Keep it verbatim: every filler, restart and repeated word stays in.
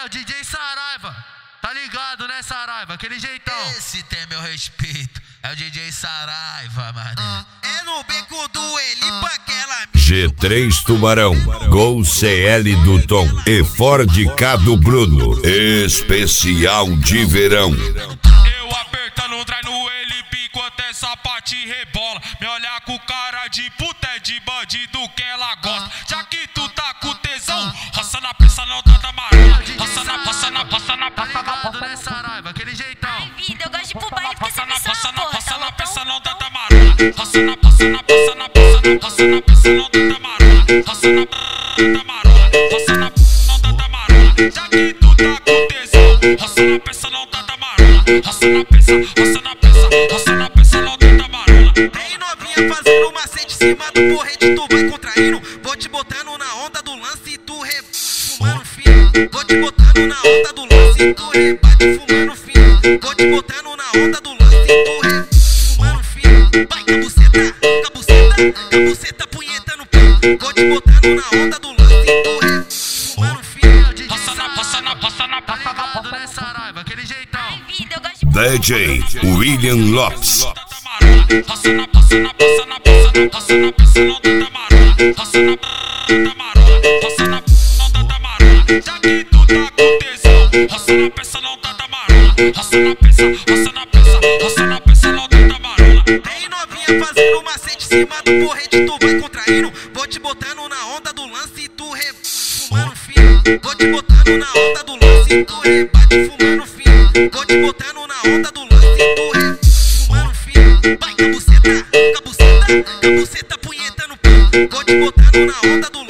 o D J Saraiva. Tá ligado, né, Saraiva? Aquele jeitão. Esse tem meu respeito. É o D J Saraiva, mano. É no beco do Elipa aquela. G três Tubarão, Gol C L do Tom e Ford K do Bruno. Especial de verão. Eu apertando o drive no Elipa enquanto essa parte rebola. Me olhar com cara de puta é de bandido que ela gosta. Já que tu tá com tesão, roça na peça não tá amarela. Roça na, roça na, roça na, tá ligado, né, Saraiva? Aquele jeitão. Ai, vida, eu gosto de ir pro baile porque você me roça sabe, na, porra. roça na peça não tá amarela. Roça na, roça na, roça na, roça na, roça na peça não tá amarela. Roça na, tá amarela. Roça na, não tá amarela. Já que tu tá com tesão, roça na peça não tá amarela. Roça na peça, roça na peça, roça na peça não tá amarela. Tem novinha fazendo macete em cima do porrete, tu vai contraindo. Vou te botando na onda do lance e tu re... fumando fino. Vou te botando na onda do lance e tu rebate fumando fino. Vou te botando na onda do lance e tu re... fumando fino. Vai cabuceta, cabuceta, cabuceta, punheta no pé. Vou te botando na onda do lance e tu re... fumando fino. Roça na, roça na, roça na, tá ligado, né, Saraiva? Aquele jeitão. Ai, vida, eu gosto de ir pro D J William Lopes. roça na, roça na, roça na, roça na, roça na peça não tá amarela. Roça na, tá amarela. Roça na, não tá amarela. Já que tu tá com tesão, roça na peça não tá amarela. Roça na peça, roça na peça, roça na peça não tá amarela. Tem novinha fazendo macete em cima do porrete, tu vai contraindo. Vou te botando na onda do lance e tu re... fumando fino. Vou te botando na onda do lance e tu rebate fumando fino. Vou te botando na onda do lance e tu re... fumando fino. Vai cabuceta, cabuceta, cabuceta, punheta no pé. Vou te botando na onda do